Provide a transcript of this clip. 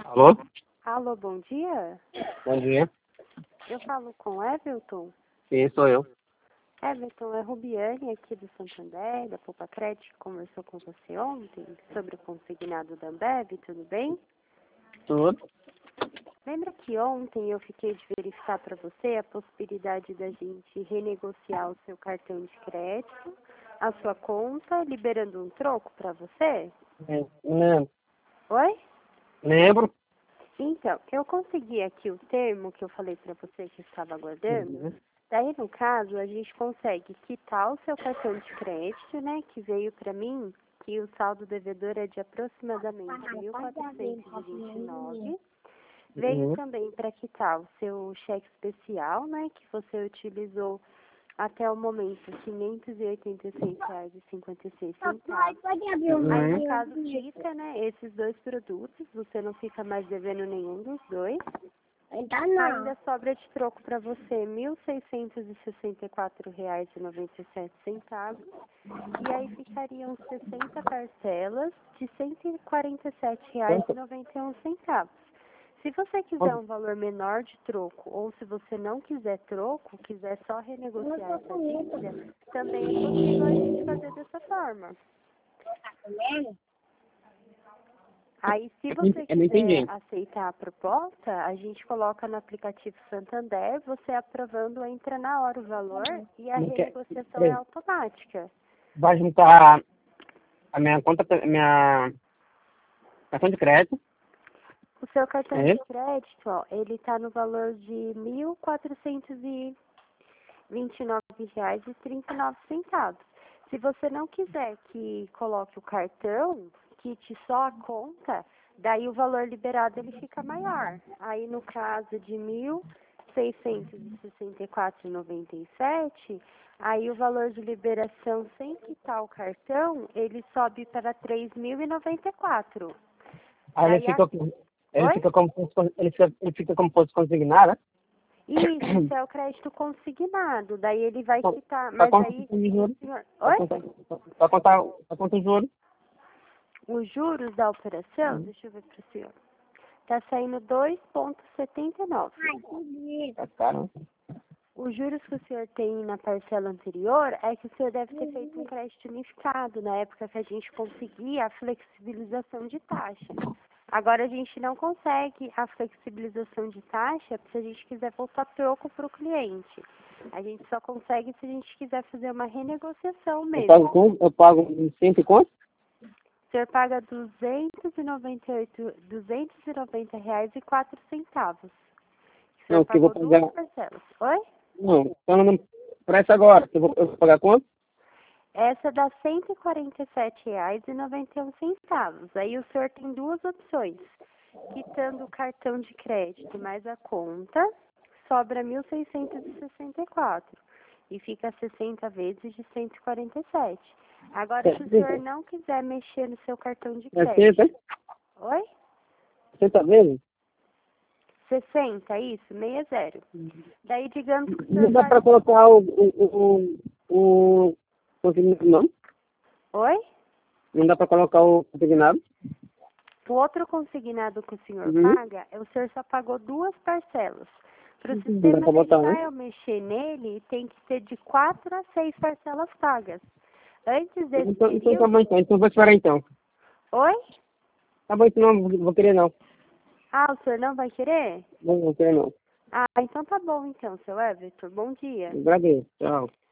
Alô? Alô, bom dia. Bom dia. Eu falo com Everton. Sim, sou eu. Everton, é Rubiane aqui do Santander, da Poupa Crédito, que conversou com você ontem sobre o consignado da Ambev, tudo bem? Tudo? Lembra que ontem eu fiquei de verificar para você a possibilidade da gente renegociar o seu cartão de crédito, a sua conta, liberando um troco para você? Lembro. Oi? Lembro. Então, eu consegui aqui o termo que eu falei para você que estava aguardando. Uhum. Daí, no caso, a gente consegue quitar o seu cartão de crédito, né, que veio para mim, que o saldo devedor é de aproximadamente 1.429. Veio Uhum. também para quitar o seu cheque especial, né, que você utilizou até o momento R$ 586,56. Aí, no caso, quita, né, esses dois produtos, você não fica mais devendo nenhum dos dois. Ainda sobra de troco para você R$ 1.664,97. E aí ficariam 60 parcelas de R$ 147,91. Se você quiser um valor menor de troco, ou se você não quiser troco, quiser só renegociar essa dívida, também é possível a gente fazer dessa forma. Aí, se você Eu não entendi. quiser aceitar a proposta, a gente coloca no aplicativo Santander, você aprovando, entra na hora o valor e a Não quer- renegociação é automática. Vai juntar a minha conta, minha cartão de crédito. O seu cartão É? de crédito, ó, ele está no valor de R$ 1.429,39. Se você não quiser que coloque o cartão, quite só a conta, daí o valor liberado ele fica maior. Aí no caso de R$ 1.664,97, aí o valor de liberação sem quitar o cartão, ele sobe para R$ 3.094. Aí Daí ele Oi? fica como se fosse, ele fica como se fosse consignado, né? Isso é o crédito consignado, daí ele vai quitar, Pra mas conta aí de juros. senhor, Pra oi? conta de juros. Os juros da operação, deixa eu ver para o senhor, tá saindo 2,79. Tá caro. Os juros que o senhor tem na parcela anterior é que o senhor deve ter feito um crédito unificado na época que a gente conseguia a flexibilização de taxa. Agora a gente não consegue a flexibilização de taxa se a gente quiser voltar troco para o cliente. A gente só consegue se a gente quiser fazer uma renegociação Eu pago mesmo. quanto? Eu pago 100 e quanto? O senhor paga R$ 290,04. O senhor Não, que eu vou pagou duas pagar. parcelas. Oi? Não, falando pra essa agora, que eu vou pagar quanto? Essa dá R$ 147,91. Aí o senhor tem duas opções. Quitando o cartão de crédito mais a conta, sobra 1.664. E fica 60 vezes de 147. Agora, se o senhor não quiser mexer no seu cartão de É crédito... 60, hein? Oi? 60 vezes? 60, isso, 60. Daí, digamos que o Não senhor dá faz... pra colocar o consignado, não? Oi? Não dá pra colocar o consignado? O outro consignado que o senhor Uhum. paga, o senhor só pagou duas parcelas. Para o Não dá sistema pra botar, deixar né? eu mexer nele, tem que ser de 4 a 6 parcelas pagas. Antes desse Então tá bom período... então. Então eu vou esperar então. Oi? Tá bom, então não vou querer não. Ah, o senhor não vai querer? Não vou querer não. Ah, então tá bom então, seu Everton. Bom dia. Agradeço. Tchau.